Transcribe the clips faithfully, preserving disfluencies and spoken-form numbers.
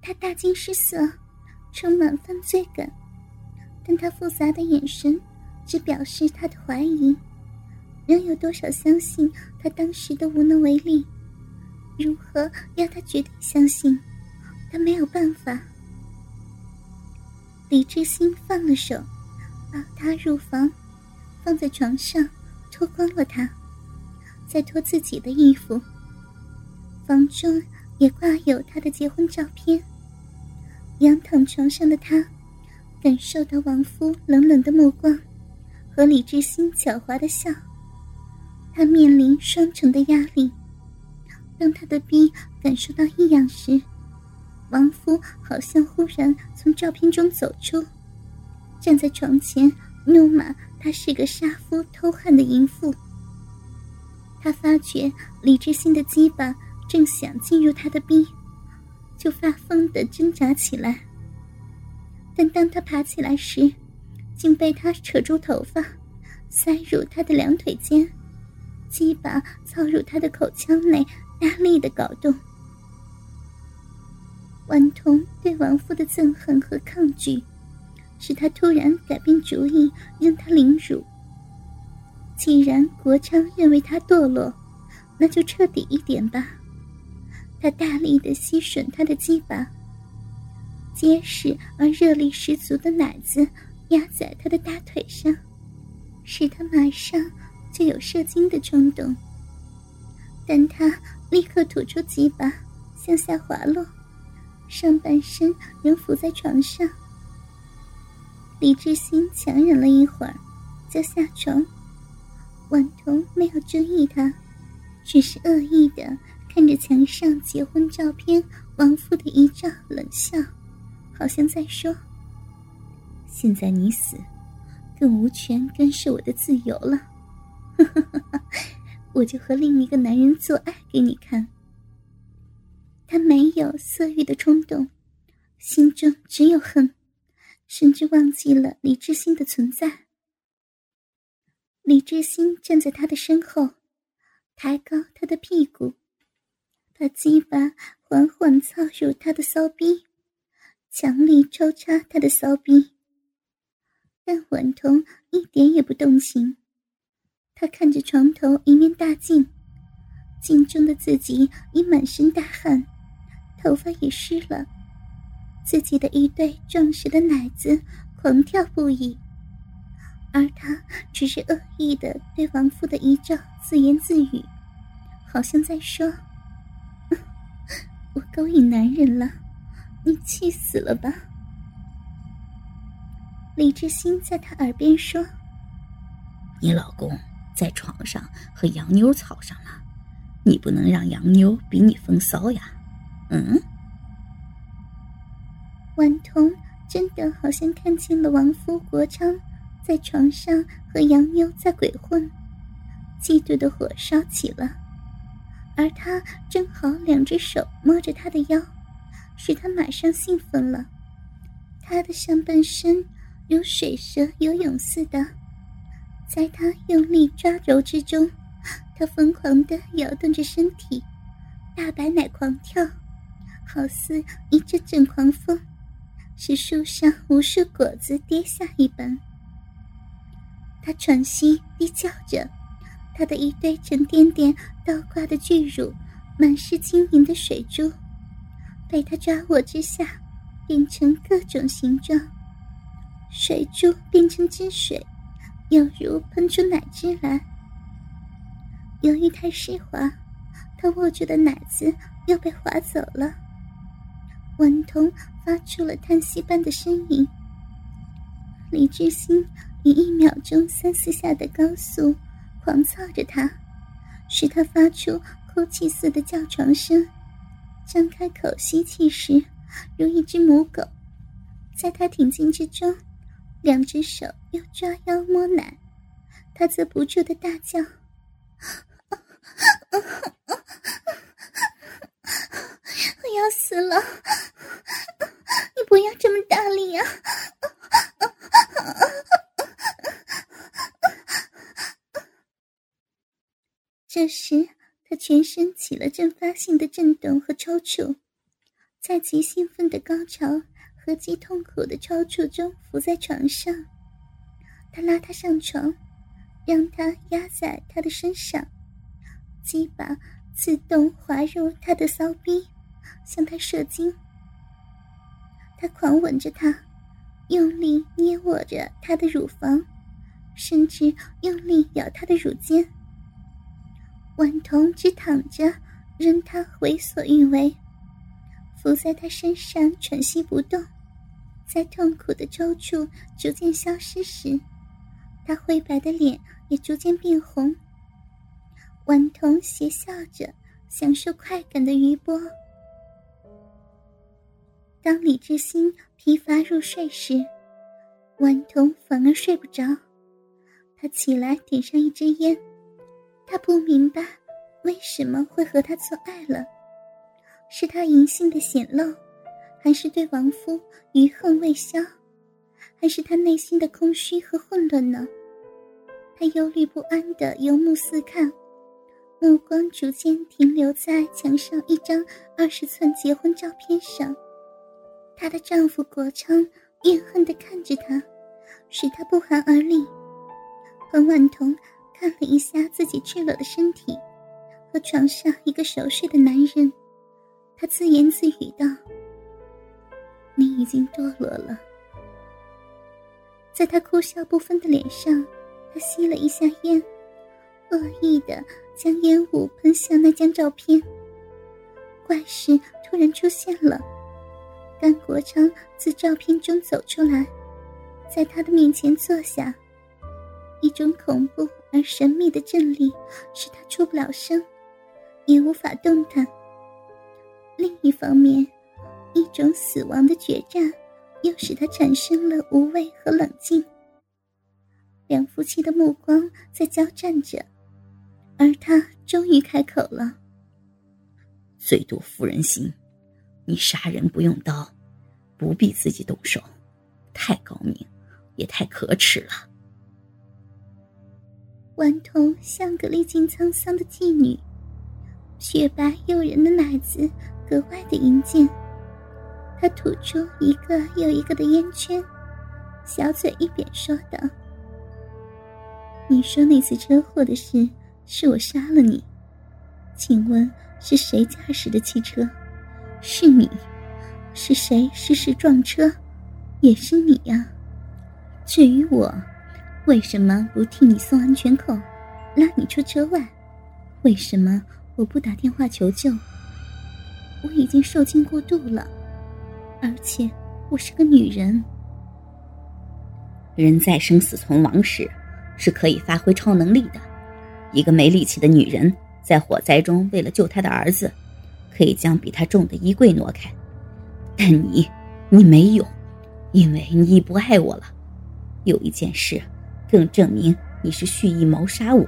他大惊失色，充满犯罪感，但他复杂的眼神只表示他的怀疑，仍有多少相信他当时的无能为力？如何要他决定相信？他没有办法。李志新放了手，抱他入房，放在床上，脱光了他，再脱自己的衣服。房中也挂有他的结婚照片。仰躺床上的他，感受到亡夫冷冷的目光和李志新狡猾的笑。他面临双重的压力。当他的逼感受到异样时，亡夫好像忽然从照片中走出，站在床前怒骂他是个杀夫偷汉的淫妇。他发觉李志新的鸡巴正想进入他的逼，就发疯地挣扎起来。但当他爬起来时，竟被他扯住头发，塞入他的两腿间，鸡巴操入他的口腔内，大力地搞动。顽童对亡夫的憎恨和抗拒，使他突然改变主意，让他凌辱。既然国昌认为他堕落，那就彻底一点吧。他大力地吸吮他的鸡巴，结实而热力十足的奶子压在他的大腿上，使他马上就有射精的冲动。但他立刻吐出鸡巴，向下滑落，上半身仍伏在床上。李志新强忍了一会儿，就下床。顽童没有注意他，只是恶意地看着墙上结婚照片亡夫的遗照冷笑，好像在说：现在你死，更无权干涉我的自由了。我就和另一个男人做爱给你看。他没有色欲的冲动，心中只有恨，甚至忘记了李志新的存在。李志新站在他的身后，抬高他的屁股，把鸡巴缓缓操入他的骚逼，强力抽插他的骚逼。但顽童一点也不动情，他看着床头一面大镜，镜中的自己已满身大汗，头发也湿了，自己的一对壮实的奶子狂跳不已，而他只是恶意地对亡夫的遗照自言自语，好像在说：我勾引男人了，你气死了吧。李志新在他耳边说： 你老公在床上和洋妞操上了，你不能让洋妞比你风骚呀。嗯？ 顽童真的好像看见了亡夫国昌在床上和洋妞在鬼混，嫉妒的火烧起了，而他正好两只手摸着他的腰，使他马上兴奋了。他的上半身如水蛇游泳似的，在他用力抓揉之中，他疯狂地摇动着身体，大白奶狂跳，好似一阵阵狂风，使树上无数果子跌下一般。他喘息低叫着，他的一对沉甸甸倒挂的巨乳满是晶莹的水珠，被他抓握之下变成各种形状，水珠变成汁水，有如喷出奶汁来。由于太湿滑，他握住的奶子又被划走了。顽童发出了叹息般的呻吟。李志新以一秒钟三四下的高速狂操着他，使他发出哭泣似的叫床声，张开口吸气时如一只母狗，在他挺进之中，两只手又抓腰摸奶，他则不住地大叫：我要死了，你不要这么大力啊！这时他全身起了阵发性的震动和抽搐， 在极兴奋的高潮和极痛苦的抽搐中伏在床上。他拉她上床，让她压在他的身上，鸡巴自动滑入他的骚逼，向他射精。他狂吻着她，用力捏握着她的乳房，甚至用力咬她的乳尖。顽童只躺着任他为所欲为，伏在他身上喘息不动。在痛苦的抽搐逐渐消失时，他灰白的脸也逐渐变红。顽童邪笑着享受快感的余波。当李志新疲乏入睡时，顽童反而睡不着。他起来点上一支烟，他不明白为什么会和他做爱了，是他淫性的显露，还是对亡夫余恨未消，还是他内心的空虚和混乱呢？他忧虑不安地游目四看，目光逐渐停留在墙上一张二十寸结婚照片上。她的丈夫国昌怨恨地看着她，使她不寒而栗。彭婉彤看了一下自己赤裸的身体和床上一个熟睡的男人，她自言自语道：你已经堕落了。在她哭笑不分的脸上，她吸了一下烟，恶意地将烟雾喷向那张照片。怪事突然出现了，甘国昌自照片中走出来，在他的面前坐下。一种恐怖而神秘的震力使他出不了声，也无法动弹。另一方面，一种死亡的决战又使他产生了无畏和冷静。两夫妻的目光在交战着，而他终于开口了： 最多妇人心，你杀人不用刀，不必自己动手，太高明，也太可耻了。 顽童像个历尽沧桑的妓女，雪白诱人的奶子格外的淫贱。她吐出一个又一个的烟圈，小嘴一扁说道：你说那次车祸的事是我杀了你，请问是谁驾驶的汽车？是你。是谁失事撞车？也是你呀。至于我，为什么不替你送安全扣，拉你出车外？为什么我不打电话求救？我已经受尽过度了，而且我是个女人。 人在生死存亡时是可以发挥超能力的。一个没力气的女人在火灾中为了救她的儿子，可以将比她重的衣柜挪开，但你你没有，因为你已不爱我了。有一件事更证明你是蓄意谋杀我。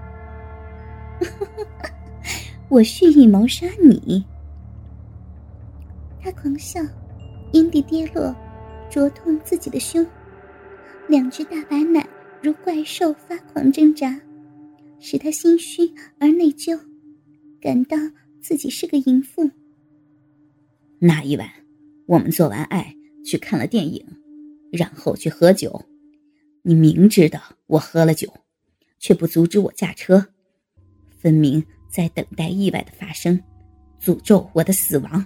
我蓄意谋杀你？他狂笑，烟蒂跌落，灼痛自己的胸。两只大白奶如怪兽发狂挣扎，使他心虚而内疚，感到自己是个淫妇。 那一晚我们做完爱去看了电影，然后去喝酒。你明知道我喝了酒，却不阻止我驾车，分明在等待意外的发生，诅咒我的死亡。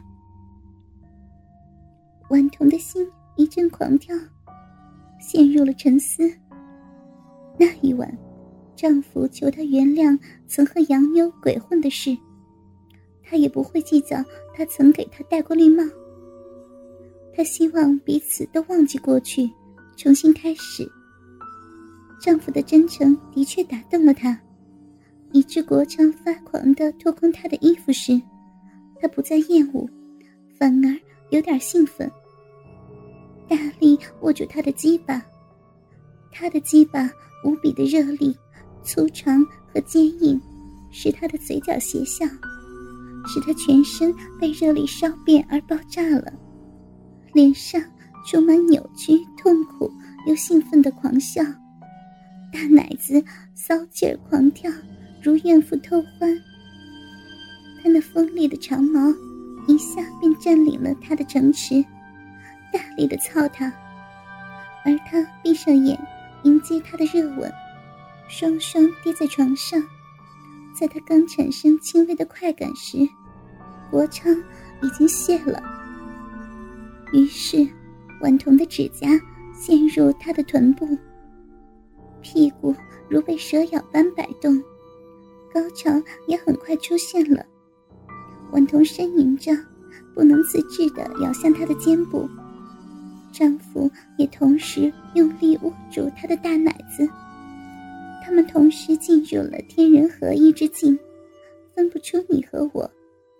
顽童的心一阵狂跳，陷入了沉思。那一晚，丈夫求她原谅曾和洋妞鬼混的事，她也不会计较他曾给她戴过绿帽。她希望彼此都忘记过去，重新开始。丈夫的真诚的确打动了她，以致国昌发狂地脱光她的衣服时，她不再厌恶，反而有点兴奋。大力握住他的鸡巴，他的鸡巴无比的热力、粗长和坚硬，使他的嘴角斜笑，使他全身被热力烧遍而爆炸了，脸上充满扭曲、痛苦又兴奋的狂笑，大奶子骚劲儿狂跳，如怨妇偷欢。他那锋利的长毛一下便占领了他的城池，大力的操他，而他闭上眼迎接他的热吻，双双跌在床上。在他刚产生轻微的快感时，国昌已经泄了。于是顽童的指甲陷入他的臀部，屁股如被蛇咬般摆动，高潮也很快出现了。顽童呻吟着，不能自制地咬向她的肩部，丈夫也同时用力握住她的大奶子。他们同时进入了天人合一之境，分不出你和我。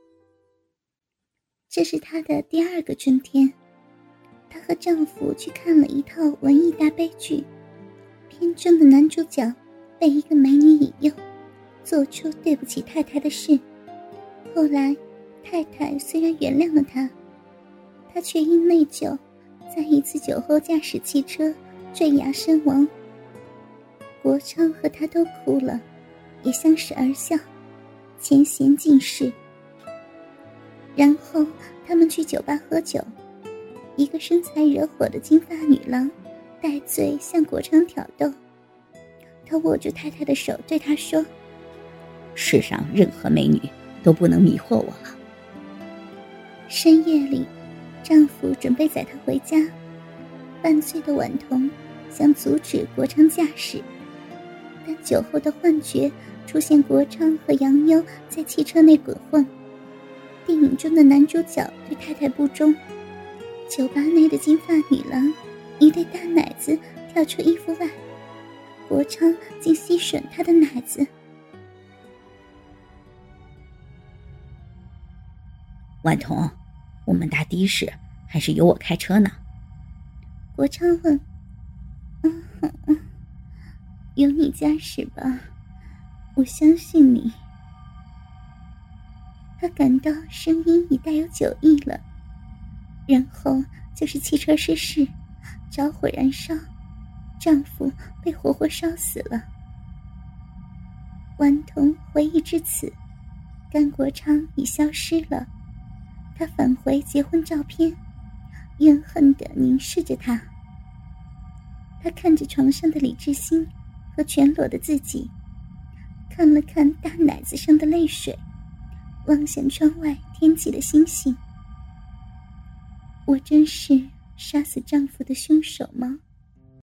这是她的第二个春天，她和丈夫去看了一套文艺大悲剧，片中的男主角被一个美女引诱，做出对不起太太的事。后来太太虽然原谅了他，他却因内疚在一次酒后驾驶汽车坠崖身亡。国昌和他都哭了，也相视而笑，前嫌尽释。然后他们去酒吧喝酒，一个身材惹火的金发女郎带醉向国昌挑逗，他握住太太的手对她说， 世上任何美女都不能迷惑我了。 深夜里，丈夫准备载她回家，半醉的顽童想阻止国昌驾驶，但酒后的幻觉出现国昌和杨妞在汽车内滚混。电影中的男主角对太太不忠，酒吧内的金发女郎一对大奶子跳出衣服外，国昌竟吸吮她的奶子。 顽童，我们搭的士还是由我开车呢？ 国昌问。嗯嗯，由你驾驶吧，我相信你。他感到声音已带有酒意了，然后就是汽车失事，着火燃烧，丈夫被活活烧死了。顽童回忆至此，甘国昌已消失了。他返回结婚照片，怨恨地凝视着他。他看着床上的李志新和全裸的自己，看了看大奶子上的泪水，望向窗外天际的星星。我真是杀死丈夫的凶手吗？